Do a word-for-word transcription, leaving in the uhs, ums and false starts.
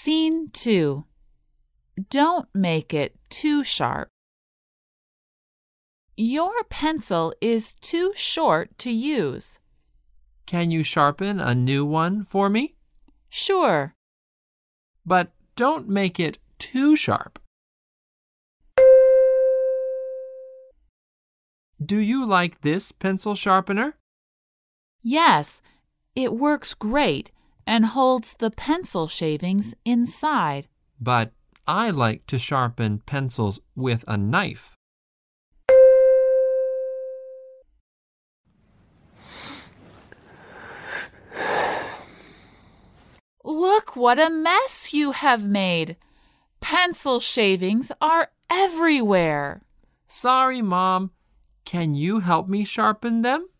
Scene two. Don't make it too sharp. Your pencil is too short to use. Can you sharpen a new one for me? Sure. But don't make it too sharp. Do you like this pencil sharpener? Yes, it works great and holds the pencil shavings inside. But I like to sharpen pencils with a knife. Look what a mess you have made. Pencil shavings are everywhere. Sorry, Mom. Can you help me sharpen them?